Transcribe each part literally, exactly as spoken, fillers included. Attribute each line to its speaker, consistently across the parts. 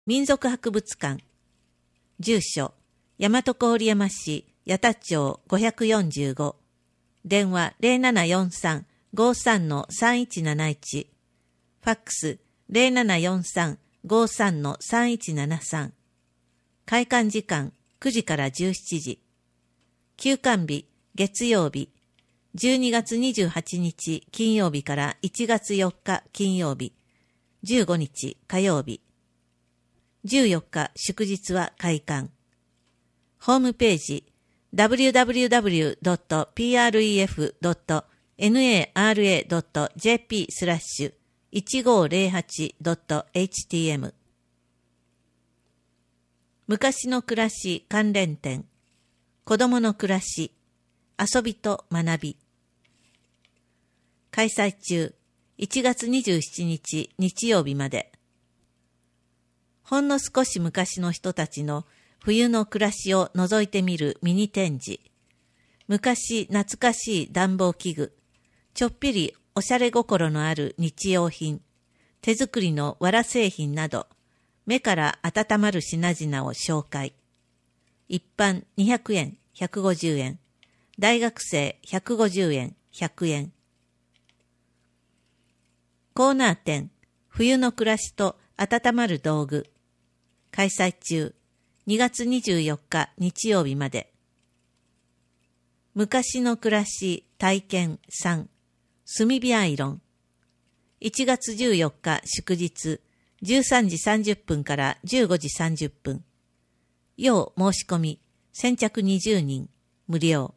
Speaker 1: 民族博物館。住所、大和郡山市八田町ごひゃくよんじゅうご。電話 ゼロななよんさん ごさん さんいちなないち。ファックス ゼロななよんさん ごさん さんいちななさん。開館時間くじからじゅうしちじ。休館日月曜日。じゅうにがつにじゅうはちにち金曜日からいちがつよっか金曜日。じゅうごにち火曜日。じゅうよっか祝日は開館。ホームページ ダブリューダブリューダブリュードットピーアールイーエフドットナラドットジェーピースラッシュいちごーぜろはちドットエイチティーエム。 昔の暮らし関連展。子どもの暮らし、遊びと学び。開催中、いちがつにじゅうしちにち日曜日まで。ほんの少し昔の人たちの冬の暮らしを覗いてみるミニ展示。昔懐かしい暖房器具、ちょっぴりおしゃれ心のある日用品、手作りの藁製品など、目から温まる品々を紹介。一般にひゃくえん、ひゃくごじゅうえん。大学生ひゃくごじゅうえん、ひゃくえん。コーナー展、冬の暮らしと温まる道具。開催中、にがつにじゅうよっか日曜日まで。昔の暮らし体験さん、炭火アイロン。いちがつじゅうよっか祝日、じゅうさんじさんじゅっぷんからじゅうごじさんじゅっぷん。要申し込み、先着にじゅうにん、無料。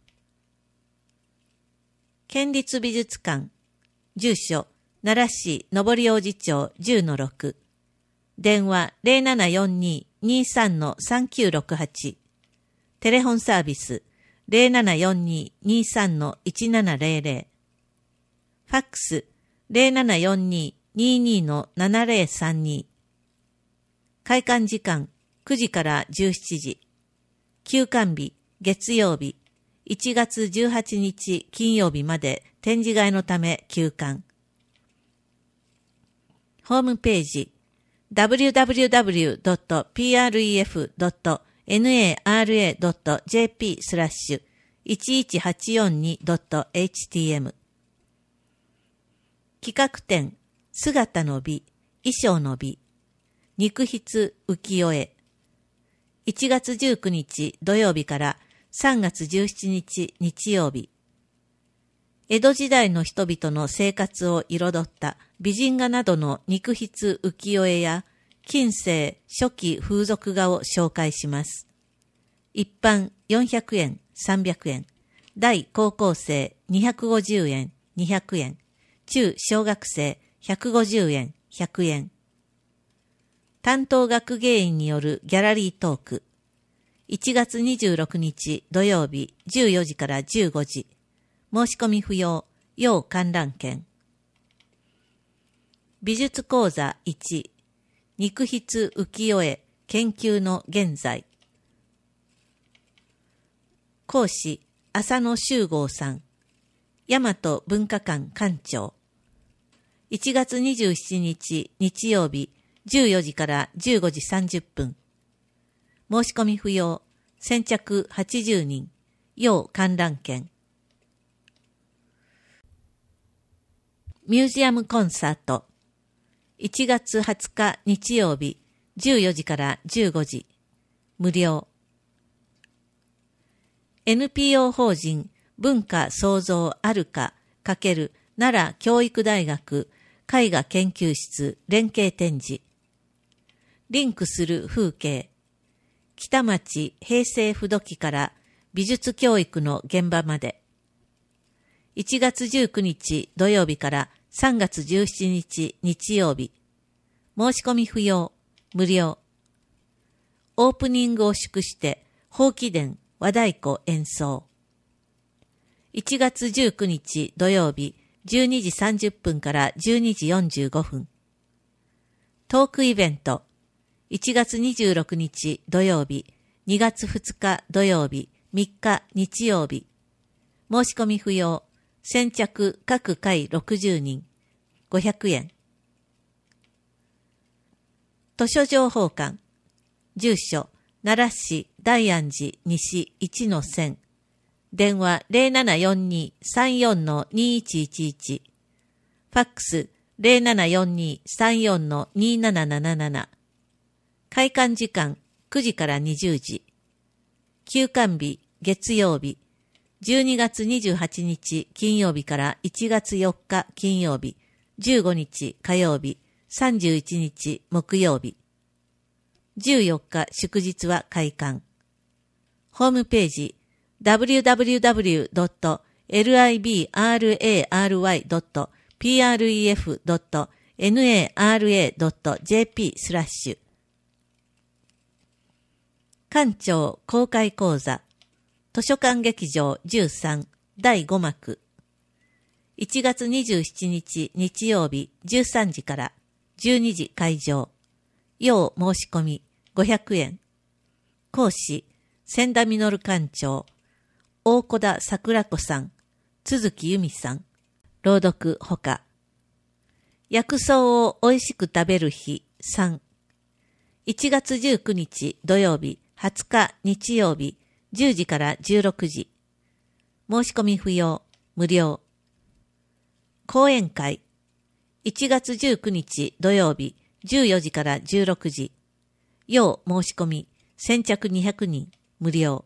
Speaker 1: 県立美術館。住所、奈良市上り王子町 じゅうのろく。電話 ゼロななよんに にさん さんきゅうろくはち。テレフォンサービス ゼロななよんに にさん いちななゼロゼロ。ファックス ゼロななよんに にに ななゼロさんに。開館時間くじからじゅうしちじ。休館日月曜日。いちがつじゅうはちにち金曜日まで展示会のため休館。ホームページダブリューダブリューダブリュードットピーアールイーエフドットナラドットジェーピースラッシュいちいちはちよんにドットエイチティーエム。 企画展姿の美、衣装の美、肉筆浮世絵。いちがつじゅうくにち土曜日からさんがつじゅうしちにち日曜日。江戸時代の人々の生活を彩った美人画などの肉筆浮世絵や近世初期風俗画を紹介します。一般よんひゃくえん、さんびゃくえん。大高校生にひゃくごじゅうえん、にひゃくえん。中小学生ひゃくごじゅうえん、ひゃくえん。担当学芸員によるギャラリートーク。いちがつにじゅうろくにち土曜日じゅうよじからじゅうごじ。申し込み不要、要観覧券。美術講座いち、肉筆浮世絵研究の現在。講師、浅野修吾さん。大和文化館館長。いちがつにじゅうしちにち日曜日じゅうよじからじゅうごじさんじゅっぷん。申し込み不要、先着はちじゅうにん、要観覧券。ミュージアムコンサート。いちがつはつか日曜日じゅうよじからじゅうごじ。無料。エヌピーオー 法人文化創造あるか×奈良教育大学絵画研究室連携展示。リンクする風景。北町平成不土器から美術教育の現場まで。いちがつじゅうくにち土曜日からさんがつじゅうしちにち日曜日。申し込み不要、無料。オープニングを祝してほうき伝和太鼓演奏。いちがつじゅうくにち土曜日じゅうにじさんじゅっぷんからじゅうにじよんじゅうごふん。トークイベント。いちがつにじゅうろくにち土曜日、にがつふつか土曜日、みっか日曜日。申し込み不要。先着各回ろくじゅうにん、ごひゃくえん。 図書情報館。住所、奈良市大安寺西 いちのせん。電話 ゼロななよんに さんよん にいちいちいち。ファックス ゼロななよんに さんよん になななななな。開館時間くじからにじゅうじ。休館日月曜日。じゅうにがつにじゅうはちにち金曜日からいちがつよっか金曜日。じゅうごにち火曜日。さんじゅういちにち木曜日。じゅうよっか祝日は開館。ホームページ ダブリューダブリューダブリュードットリブラードットプレフドットナラドットジェーピー スラッシュ。館長公開講座図書館劇場じゅうさんだいごまく。いちがつにじゅうしちにち日曜日じゅうさんじからじゅうにじ会場。要申し込みごひゃくえん。講師千田実館長、大小田桜子さん、都築由美さん。朗読ほか。薬草をおいしく食べる日さん。いちがつじゅうくにち土曜日、はつか日曜日、じゅうじからじゅうろくじ。申し込み不要、無料。講演会。いちがつじゅうくにち土曜日、じゅうよじからじゅうろくじ。要申し込み、先着にひゃくにん、無料。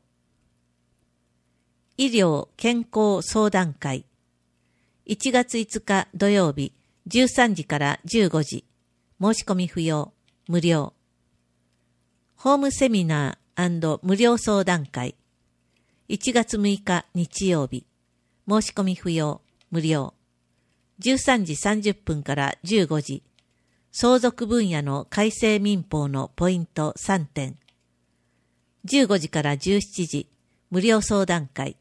Speaker 1: 医療健康相談会。いちがついつか土曜日、じゅうさんじからじゅうごじ。申し込み不要、無料。ホームセミナー&無料相談会。いちがつむいか日曜日。申し込み不要、無料。じゅうさんじさんじゅっぷんからじゅうごじ。相続分野の改正民法のポイントさんてん。じゅうごじからじゅうしちじ。無料相談会。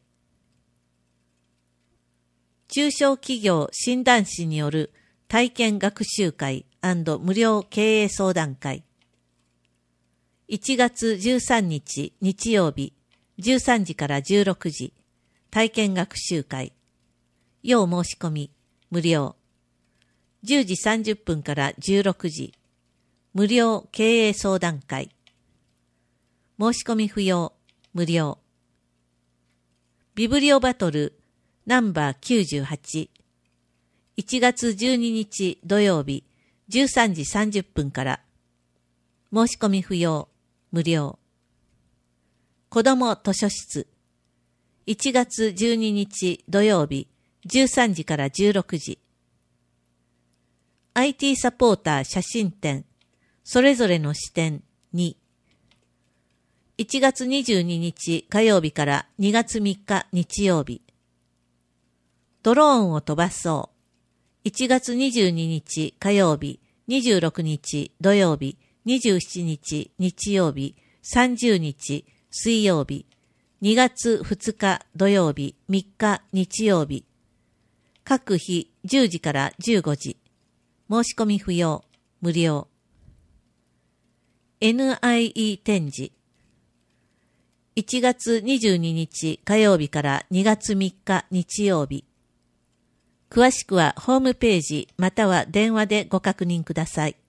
Speaker 1: 中小企業診断士による体験学習会&無料経営相談会。いちがつじゅうさんにち日曜日、じゅうさんじからじゅうろくじ。体験学習会。要申し込み、無料。じゅうじさんじゅっぷんからじゅうろくじ。無料経営相談会。申し込み不要、無料。ビブリオバトルナンバーきゅうじゅうはち。いちがつじゅうににち土曜日、じゅうさんじさんじゅっぷんから。申し込み不要、無料。子ども図書室。いちがつじゅうににち土曜日、じゅうさんじからじゅうろくじ。アイティー サポーター写真展、それぞれの視点に。いちがつにじゅうににち火曜日からにがつみっか日曜日。ドローンを飛ばそう。いちがつにじゅうににち火曜日、にじゅうろくにち土曜日、にじゅうしちにち日曜日、さんじゅうにち水曜日、にがつふつか土曜日、みっか日曜日。各日じゅうじからじゅうごじ。申し込み不要、無料。エヌアイイー 展示。いちがつにじゅうににち火曜日からにがつみっか日曜日。詳しくはホームページまたは電話でご確認ください。